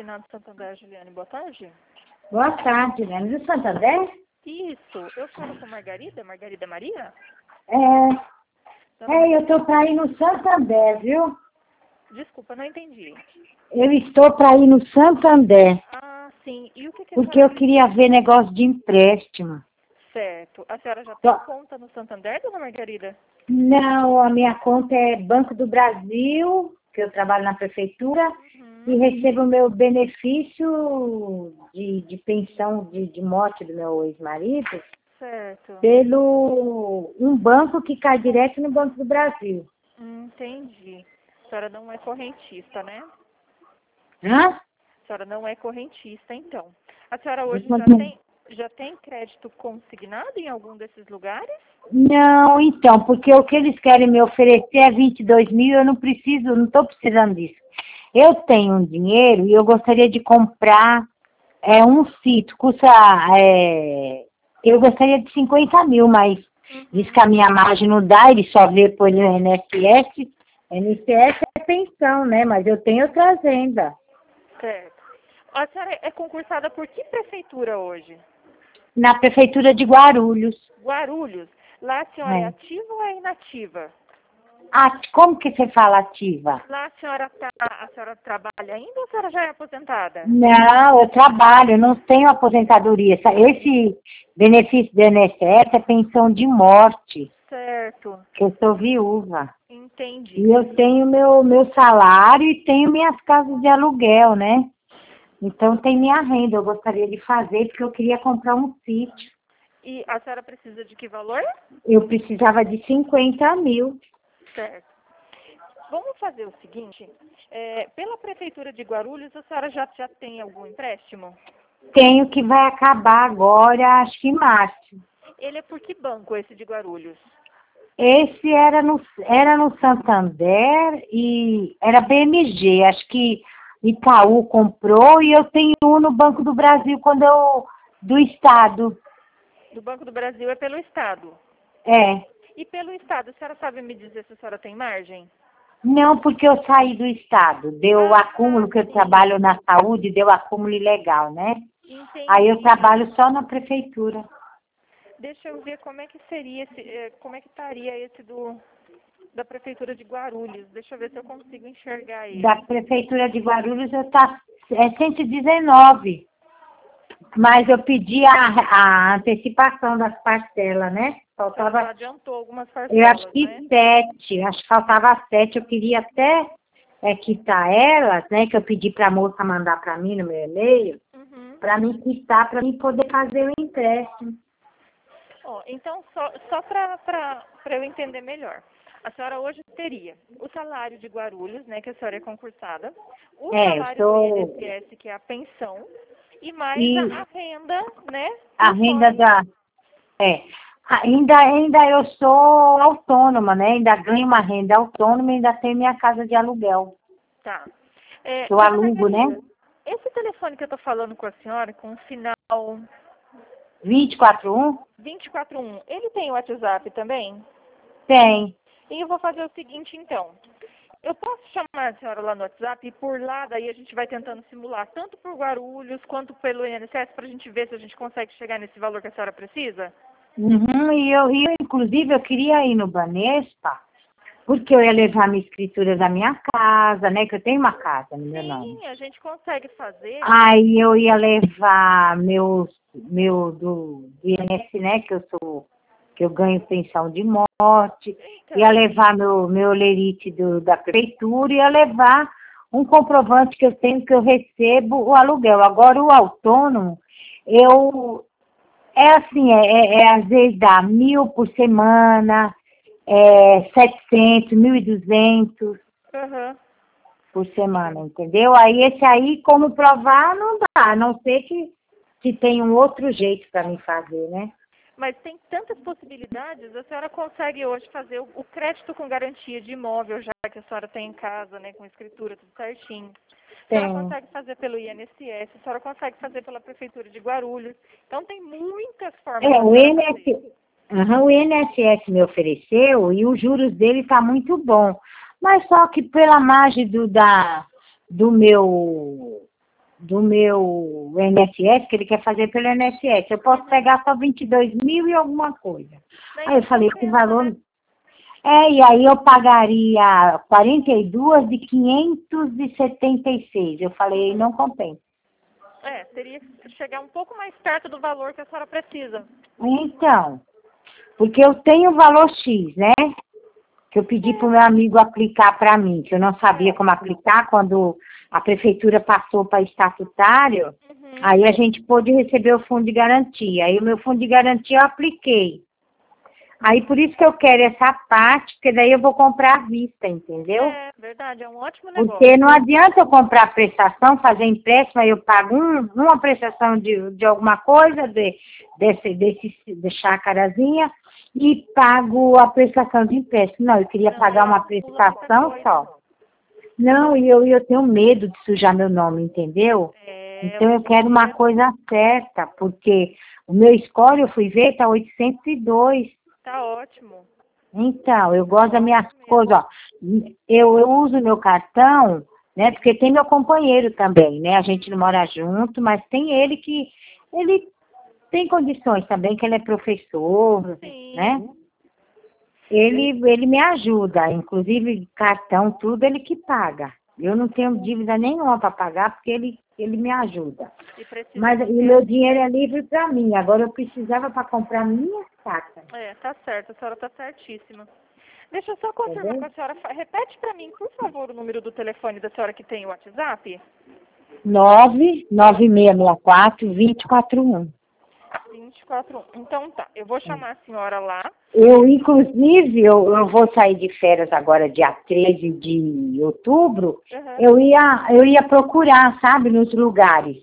Consignado Santander, Juliane. Boa tarde. Boa tarde, Juliane. Do Santander? Isso. Eu falo com Margarida? Margarida Maria? Eu estou para ir no Santander, viu? Desculpa, não entendi. Eu estou para ir no Santander, Ah, sim. E o que porque eu queria ver negócio de empréstimo. Certo. A senhora já tem conta no Santander, dona Margarida? Não, a minha conta é Banco do Brasil, que eu trabalho na prefeitura, e recebo o meu benefício de pensão de morte do meu ex-marido Certo. pelo um banco que cai direto no Banco do Brasil. Entendi. A senhora não é correntista, né? Hã? A senhora não é correntista, então. A senhora hoje já tem crédito consignado em algum desses lugares? Não, então, porque o que eles querem me oferecer é 22 mil, eu não estou precisando disso. Eu tenho um dinheiro e eu gostaria de comprar um sítio, eu gostaria de 50 mil, mas diz que a minha margem não dá, ele só vê por INSS. INSS é pensão, né? Mas eu tenho outra renda. Certo. A senhora é concursada por que prefeitura hoje? Na prefeitura de Guarulhos. Guarulhos. Lá a senhora é ativa ou é inativa? Como que você fala ativa? Lá a senhora trabalha ainda ou a senhora já é aposentada? Não, eu trabalho, eu não tenho aposentadoria. Esse benefício do INSS é pensão de morte. Certo. Que eu sou viúva. Entendi. E eu tenho meu salário e tenho minhas casas de aluguel, né? Então tem minha renda, eu gostaria de fazer, porque eu queria comprar um sítio. E a senhora precisa de que valor? Eu precisava de 50 mil. Certo. Vamos fazer o seguinte, pela Prefeitura de Guarulhos, a senhora já tem algum empréstimo? Tenho, que vai acabar agora, acho que em março. Ele é por que banco, esse de Guarulhos? Esse era no Santander e era BMG, acho que Itaú comprou, e eu tenho um no Banco do Brasil, do Estado. Do Banco do Brasil é pelo Estado? É. E pelo Estado, a senhora sabe me dizer se a senhora tem margem? Não, porque eu saí do Estado. Deu acúmulo, que eu trabalho na saúde, deu acúmulo ilegal, né? Entendi. Aí eu trabalho só na prefeitura. Deixa eu ver como é que seria como é que estaria esse da Prefeitura de Guarulhos. Deixa eu ver se eu consigo enxergar ele. Da prefeitura de Guarulhos é 119. Mas eu pedi a antecipação das parcelas, né? Faltava. Já adiantou algumas parcelas, eu acho que né? 7, acho que faltava 7. Eu queria até quitar elas, né? Que eu pedi para a moça mandar para mim no meu e-mail, para mim quitar, para mim poder fazer o empréstimo. Então, só para eu entender melhor. A senhora hoje teria o salário de Guarulhos, né, que a senhora é concursada, o salário do INSS, que é a pensão, e mais a renda, né? A renda Ainda eu sou autônoma, né? Ainda ganho uma renda autônoma e ainda tenho minha casa de aluguel. Tá. Eu alugo, né? Esse telefone que eu tô falando com a senhora, com o final 241? 241, ele tem o WhatsApp também? Tem. E eu vou fazer o seguinte, então. Eu posso chamar a senhora lá no WhatsApp e por lá, daí a gente vai tentando simular, tanto por Guarulhos quanto pelo INSS, para a gente ver se a gente consegue chegar nesse valor que a senhora precisa? E eu, inclusive, eu queria ir no Banespa, porque eu ia levar minha escritura da minha casa, né? Que eu tenho uma casa no meu nome. Sim, a gente consegue fazer. Aí eu ia levar meu do INSS, né? Que eu ganho pensão de morte, Então, ia levar meu lerite da prefeitura, ia levar um comprovante que eu tenho que eu recebo o aluguel. Agora, o autônomo, assim, às vezes dá 1.000 por semana, 700, 1.200 por semana, entendeu? Aí esse aí, como provar, não dá, a não ser que tem um outro jeito para me fazer, né? Mas tem tantas possibilidades, a senhora consegue hoje fazer o crédito com garantia de imóvel, já que a senhora tem em casa, né, com escritura, tudo certinho. A senhora consegue fazer pelo INSS, a senhora consegue fazer pela Prefeitura de Guarulhos. Então tem muitas formas de o INSS me ofereceu e os juros dele tá muito bom. Mas só que pela margem do meu do meu INSS, que ele quer fazer pelo INSS. Eu posso pegar só 22 mil e alguma coisa. Aí eu falei, esse valor... e aí eu pagaria 42 de 576. Eu falei, não compensa. Teria que chegar um pouco mais perto do valor que a senhora precisa. Então, porque eu tenho o valor X, né? Que eu pedi para o meu amigo aplicar para mim, que eu não sabia como aplicar quando a prefeitura passou para estatutário, aí a gente pôde receber o fundo de garantia. Aí o meu fundo de garantia eu apliquei. Aí por isso que eu quero essa parte, porque daí eu vou comprar à vista, entendeu? É verdade, é um ótimo negócio. Porque não adianta eu comprar a prestação, fazer empréstimo, aí eu pago uma prestação de alguma coisa, de chácarazinha, e pago a prestação de empréstimo. Não, eu queria pagar uma prestação só. Não, e eu tenho medo de sujar meu nome, entendeu? Então eu quero uma coisa certa, porque o meu score, eu fui ver, tá 802. Tá ótimo. Então, eu gosto das minhas coisas, ó. Eu uso meu cartão, né? Porque tem meu companheiro também, né? A gente não mora junto, mas tem ele que... Ele tem condições também, que ele é professor, né? Ele me ajuda, inclusive cartão, tudo ele que paga. Eu não tenho dívida nenhuma para pagar, porque ele me ajuda. Mas o meu dinheiro é livre para mim. Agora eu precisava para comprar minha saca. Tá certo, a senhora tá certíssima. Deixa eu só confirmar com a senhora. Repete para mim, por favor, o número do telefone da senhora que tem o WhatsApp. 99664-2041. 241. Então tá, eu vou chamar a senhora lá. Inclusive, eu vou sair de férias agora, dia 13 de outubro. Eu ia procurar, sabe, nos lugares.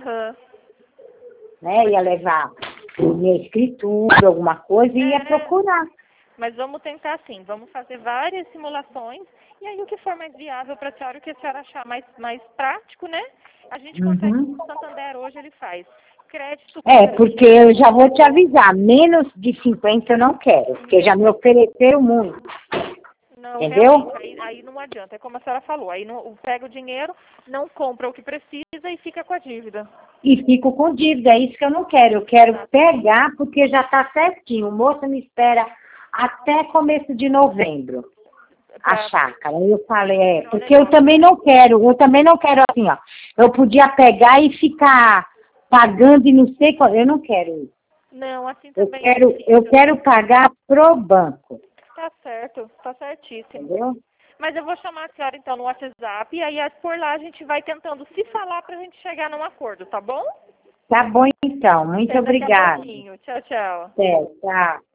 Né? Ia levar minha escritura, alguma coisa, e ia procurar. Mas vamos tentar assim, vamos fazer várias simulações, e aí o que for mais viável para a senhora, o que a senhora achar mais prático, né? A gente consegue, o Santander hoje ele faz. Crédito. Porque eu já vou te avisar, menos de 50 eu não quero, porque já me ofereceram muito. Não, entendeu? Aí não adianta, é como a senhora falou, aí pega o dinheiro, não compra o que precisa e fica com a dívida. E fico com dívida, é isso que eu não quero. Eu quero pegar porque já está certinho. O moço me espera até começo de novembro. A chácara. Eu falei, porque eu também não quero assim, ó. Eu podia pegar e ficar pagando e não sei qual. Eu não quero isso. Não, assim também. Eu quero pagar pro banco. Tá certo, tá certíssimo. Entendeu? Mas eu vou chamar a senhora então no WhatsApp e aí por lá a gente vai tentando se falar pra gente chegar num acordo, tá bom? Tá bom então, muito obrigada. Tchau, tchau. Tchau.